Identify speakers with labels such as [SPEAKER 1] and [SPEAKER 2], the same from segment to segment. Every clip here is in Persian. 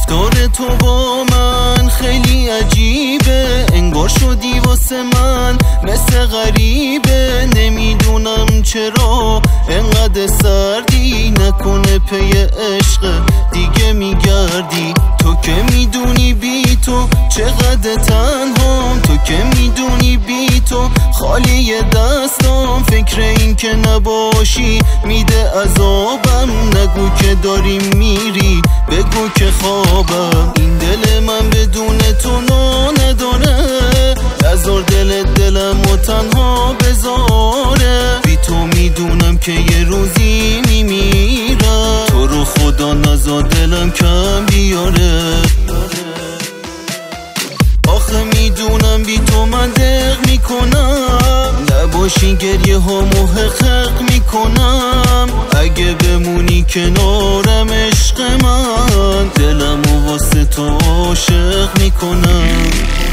[SPEAKER 1] رفتار تو با من خیلی عجیبه، انگار شدی واسه من مثل غریبه. نمیدونم چرا انقدر سردی، نکنه پی عشق دیگه میگردی. تو که میدونی بی تو چقدر تنهام، تو که میدونی بی تو خالی دستام. فکر این که نباشی میده عذابم، نگو که داری میری بگو که خوابم. این دل من بدون تو نداره، نذار دلم و تنها بذاره. بی تو میدونم که یه روزی میمیرم، تو رو خدا نذار دلم کم بیاره. آخه میدونم بی تو من دق میکنم، نباشی گریه ها محقق میکنم. اگه بمونی کنارم عشق من، دلم و واسه تو عاشق میکنم.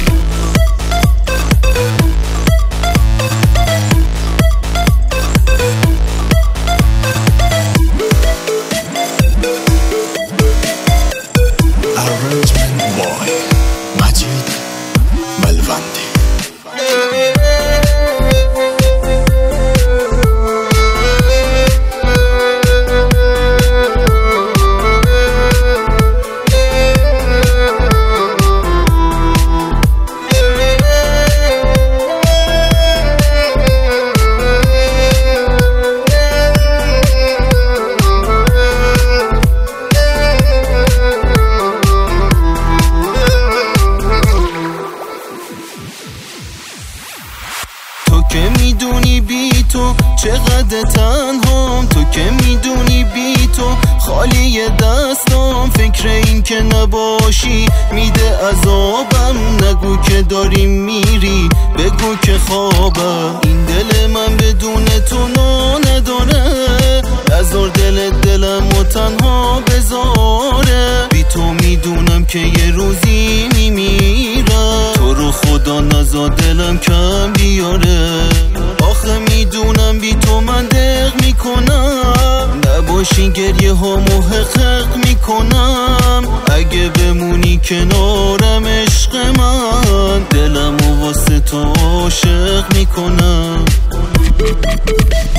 [SPEAKER 1] تو که میدونی بی تو چقدر تنهام، تو که میدونی بی تو خالی دستام. فکر این که نباشی میده عذابم، نگو که داری میری بگو که خوابم. این دل من بدون تو نداره، نذار دلم و تنها بذاره. بی تو میدونم که یه روزی میمیرم، تو رو خدا نذار دلم کم بیاره. آخه میدونم بی تو من دق میکنم، نباشی گریه ها محقق میکنم. اگه بمونی کنارم عشق من، دلم و واسه تو عاشق میکنم.